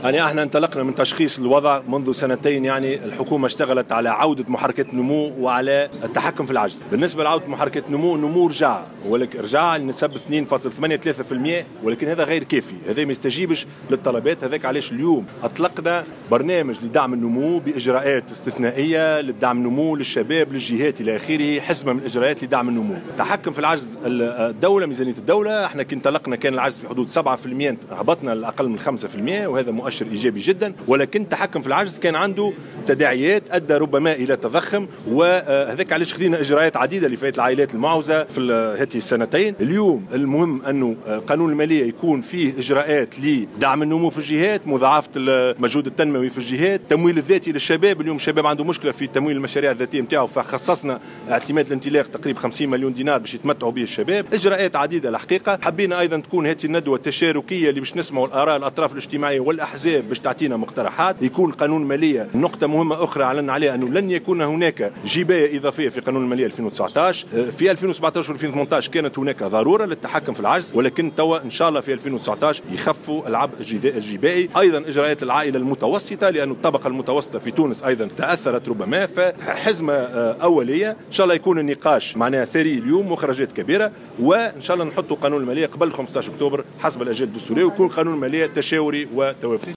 يعني احنا انطلقنا من تشخيص الوضع منذ سنتين. يعني الحكومة اشتغلت على عودة محركة النمو وعلى التحكم في العجز. بالنسبة لعودة محركة النمو رجع، ولكن رجع لنسب 2.83%، ولكن هذا غير كافي، هذا ما يستجيبش للطلبات. هذاك علاش اليوم اطلقنا برنامج لدعم النمو بإجراءات استثنائية لدعم النمو للشباب للجهات إلى آخره، حزمة من الإجراءات لدعم النمو. التحكم في العجز الدولة، ميزانية الدولة، احنا كي انطلقنا كان العجز في حدود 7%، هبطنا لأقل من 5%، وهذا مؤشر إيجابي جدا. ولكن التحكم في العجز كان عنده تداعيات أدى ربما إلى تضخم، وهذاك علاش خذينا إجراءات عديدة لفئات العائلات المعوزة في هذه السنتين. اليوم المهم أنه قانون المالية يكون فيه إجراءات لدعم النمو في الجهات، مضاعفة المجهود التنموي في الجهات، التمويل الذاتي للشباب. اليوم الشباب عنده مشكلة في تمويل المشاريع الذاتية نتاعو، فخصصنا اعتماد الانطلاق تقريبا 50 مليون دينار باش يتمتعوا به الشباب. إجراءات عديدة الحقيقة. حبينا أيضا تكون هذه الندوة تشاركية اللي باش نسمعوا الآراء الأطراف الاجتماعية والأحزاب باش تعطينا مقترحات. يكون قانون المالية. نقطة مهمة أخرى أعلن عليها أنه لن يكون هناك جباية إضافية في قانون المالية 2019. في 2017 و 2018 كانت هناك ضرورة للتحكم في العجز، ولكن توا إن شاء الله في 2019 يخفوا العبء الجبائي. أيضا إجراءات العائلة المتوسطة، لأن الطبقة المتوسطة في تونس أيضا تأثرت ربما، فحزمة أولية. إن شاء الله يكون النقاش معناها ثري اليوم، مخرجات كبيرة، وإن شاء الله نحطوا قانون المالية قبل 15 أكتوبر حسب الأجال الدستورية، ويكون قانون المالية تشاوري وتوافقي.